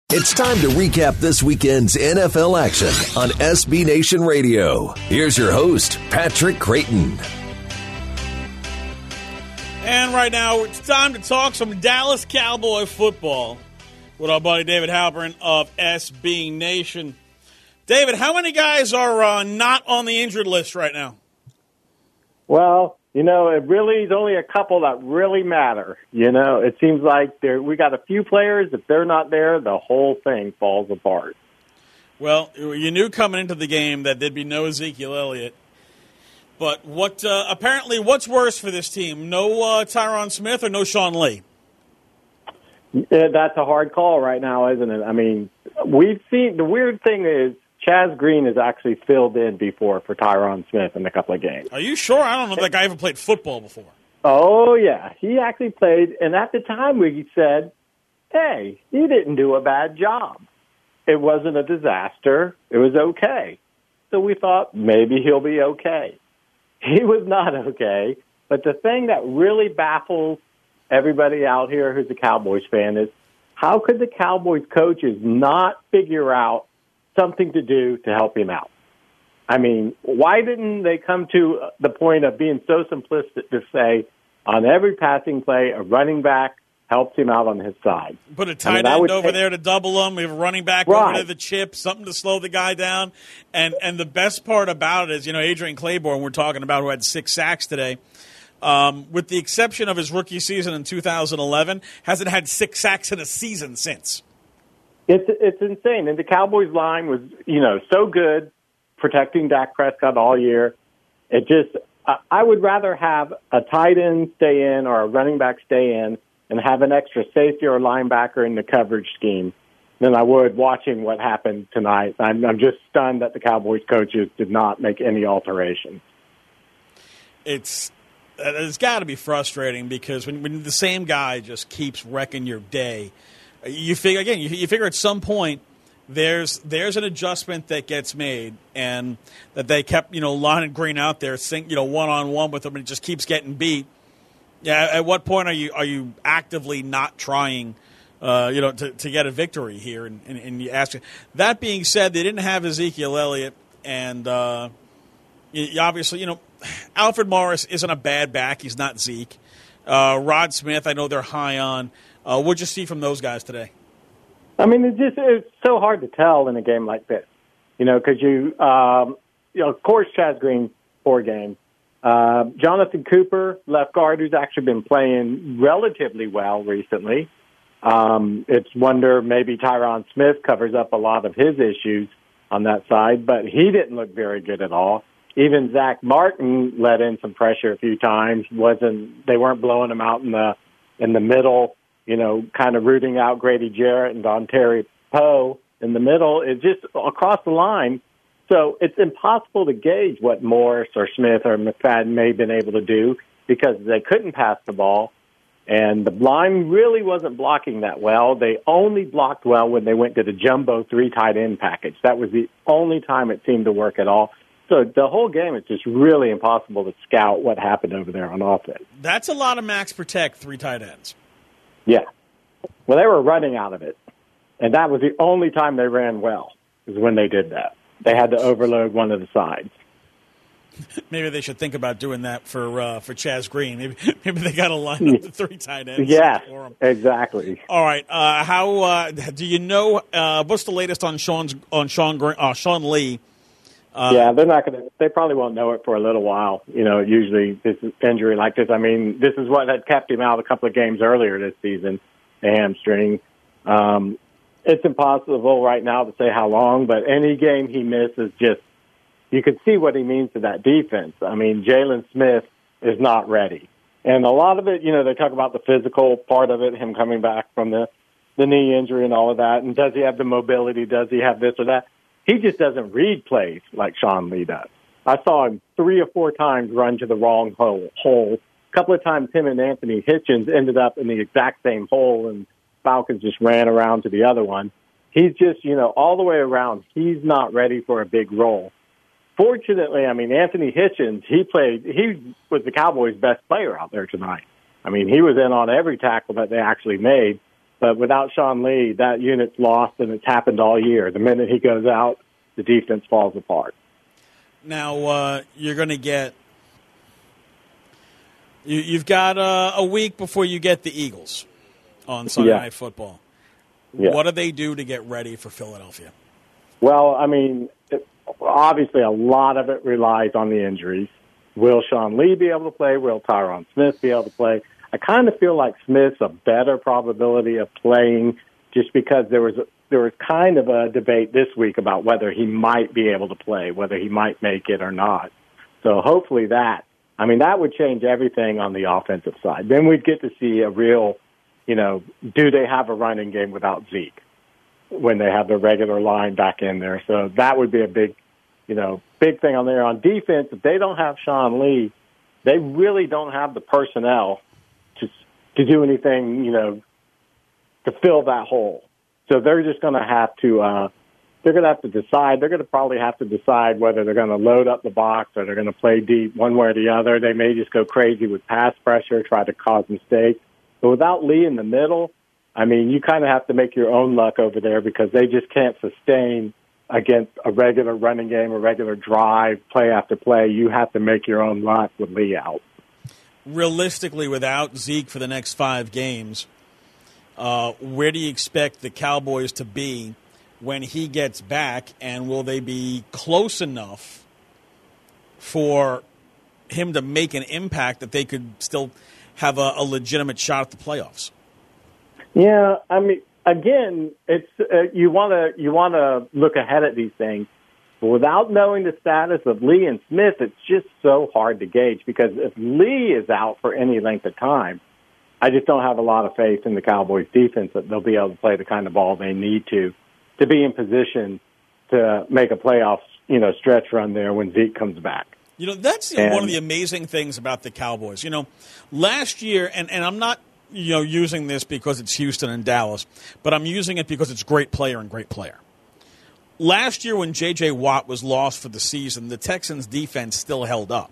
It's time to recap this weekend's NFL action on SB Nation Radio. Here's your host, Patrick Creighton. And right now, it's time to talk some Dallas Cowboy football with our buddy David Halperin of SB Nation. David, how many guys are not on the injured list right now? Well, it really is only a couple that really matter. It seems like we got a few players. If they're not there, the whole thing falls apart. Well, you knew coming into the game that there'd be no Ezekiel Elliott. But apparently, what's worse for this team? No Tyron Smith or no Sean Lee? That's a hard call right now, isn't it? I mean, we've seen the weird thing is Chaz Green has actually filled in before for Tyron Smith in a couple of games. Are you sure? I don't know if that guy ever played football before. Oh, yeah. He actually played, and at the time we said, hey, he didn't do a bad job. It wasn't a disaster. It was okay. So we thought maybe he'll be okay. He was not okay. But the thing that really baffles everybody out here who's a Cowboys fan is how could the Cowboys coaches not figure out something to do to help him out? I mean, why didn't they come to the point of being so simplistic to say on every passing play, a running back helps him out on his side? Put a tight end over there to double him. We have a running back over to the chip, something to slow the guy down. And the best part about it is, Adrian Claiborne, we're talking about, who had 6 sacks today, with the exception of his rookie season in 2011, hasn't had 6 sacks in a season since. It's insane. And the Cowboys line was, so good protecting Dak Prescott all year. It just, I would rather have a tight end stay in or a running back stay in and have an extra safety or linebacker in the coverage scheme than I would watching what happened tonight. I'm just stunned that the Cowboys coaches did not make any alterations. It's got to be frustrating because when the same guy just keeps wrecking your day, you figure at some point there's an adjustment that gets made, and that they kept Lon Green out there, one-on-one with him, and it just keeps getting beat. Yeah, at what point are you actively not trying, to get a victory here? And you ask. That being said, they didn't have Ezekiel Elliott, and obviously, Alfred Morris isn't a bad back. He's not Zeke. Rod Smith, I know they're high on. What'd you see from those guys today? I mean, it's so hard to tell in a game like this, because of course, Chaz Green, 4 games. Jonathan Cooper, left guard, who's actually been playing relatively well recently. It's wonder maybe Tyron Smith covers up a lot of his issues on that side, but he didn't look very good at all. Even Zach Martin let in some pressure a few times. They weren't blowing him out in the middle, kind of rooting out Grady Jarrett and Dontari Poe in the middle. It's just across the line. So it's impossible to gauge what Morris or Smith or McFadden may have been able to do because they couldn't pass the ball. And the line really wasn't blocking that well. They only blocked well when they went to the jumbo 3 tight end package. That was the only time it seemed to work at all. So the whole game, it's just really impossible to scout what happened over there on offense. That's a lot of max protect, 3 tight ends. Yeah. Well, they were running out of it. And that was the only time they ran well, is when they did that. They had to overload one of the sides. Maybe they should think about doing that for Chaz Green. Maybe they got to line up the 3 tight ends. Yeah, for him. Exactly. All right. How do you know? What's the latest on Sean Lee? Yeah, they're not going to. They probably won't know it for a little while. Usually this injury like this. I mean, this is what had kept him out a couple of games earlier this season, the hamstring. It's impossible right now to say how long, but any game he misses, just you can see what he means to that defense. I mean, Jalen Smith is not ready, and a lot of it, they talk about the physical part of it, him coming back from the knee injury and all of that, and does he have the mobility? Does he have this or that? He just doesn't read plays like Sean Lee does. I saw him 3 or 4 times run to the wrong hole. A couple of times him and Anthony Hitchens ended up in the exact same hole, and Falcons just ran around to the other one. He's just, all the way around, he's not ready for a big role. Fortunately, I mean, Anthony Hitchens, he was the Cowboys' best player out there tonight. I mean, he was in on every tackle that they actually made. But without Sean Lee, that unit's lost, and it's happened all year. The minute he goes out, the defense falls apart. Now, you're going to get – you've got a week before you get the Eagles on Sunday Night Football. Yeah. What do they do to get ready for Philadelphia? Well, I mean, obviously a lot of it relies on the injuries. Will Sean Lee be able to play? Will Tyron Smith be able to play? I kind of feel like Smith's a better probability of playing just because there was kind of a debate this week about whether he might be able to play, whether he might make it or not. So hopefully that would change everything on the offensive side. Then we'd get to see a real, do they have a running game without Zeke when they have the regular line back in there? So that would be a big thing on there. On defense, if they don't have Sean Lee, they really don't have the personnel to do anything, to fill that hole. So they're just going to have to decide. They're going to probably have to decide whether they're going to load up the box or they're going to play deep one way or the other. They may just go crazy with pass pressure, try to cause mistakes. But without Lee in the middle, you kind of have to make your own luck over there because they just can't sustain against a regular running game, a regular drive, play after play. You have to make your own luck with Lee out. Realistically, without Zeke for the next 5 games, where do you expect the Cowboys to be when he gets back, and will they be close enough for him to make an impact that they could still have a legitimate shot at the playoffs? Yeah, again, it's you want to look ahead at these things. But without knowing the status of Lee and Smith, it's just so hard to gauge because if Lee is out for any length of time, I just don't have a lot of faith in the Cowboys' defense that they'll be able to play the kind of ball they need to be in position to make a playoff, stretch run there when Zeke comes back. That's one of the amazing things about the Cowboys. Last year, and I'm not, using this because it's Houston and Dallas, but I'm using it because it's great player and great player. Last year when J.J. Watt was lost for the season, the Texans' defense still held up.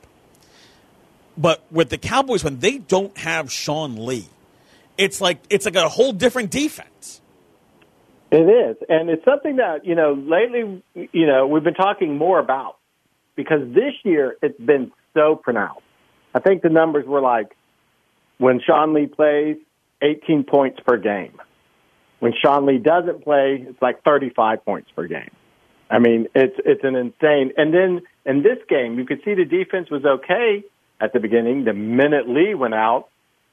But with the Cowboys, when they don't have Sean Lee, it's like a whole different defense. It is, and it's something that, lately, we've been talking more about because this year it's been so pronounced. I think the numbers were like when Sean Lee plays, 18 points per game. When Sean Lee doesn't play, it's like 35 points per game. It's an insane. And then in this game, you could see the defense was okay at the beginning. The minute Lee went out,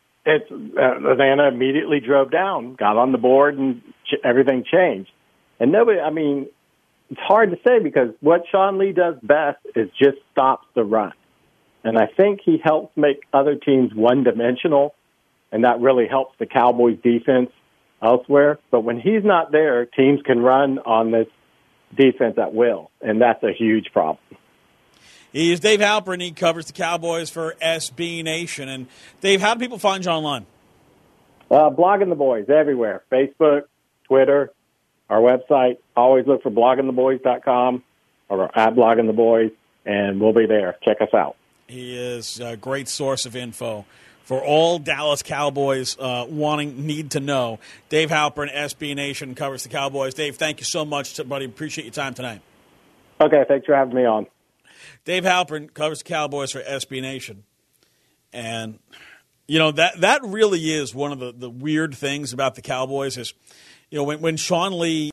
Atlanta immediately drove down, got on the board, and everything changed. And it's hard to say because what Sean Lee does best is just stops the run. And I think he helps make other teams one-dimensional, and that really helps the Cowboys' defense elsewhere. But when he's not there, teams can run on this defense at will, and that's a huge problem. He's Dave Halpern. He covers the Cowboys for SB Nation. And, Dave, how do people find you online? Blogging the Boys everywhere. Facebook, Twitter, our website. Always look for bloggingtheboys.com or at Blogging the Boys, and we'll be there. Check us out. He is a great source of info for all Dallas Cowboys need to know. Dave Halpern, SB Nation, covers the Cowboys. Dave, thank you so much, buddy. Appreciate your time tonight. Okay, thanks for having me on. Dave Halpern covers the Cowboys for SB Nation. And, that really is one of the weird things about the Cowboys is, when Sean Lee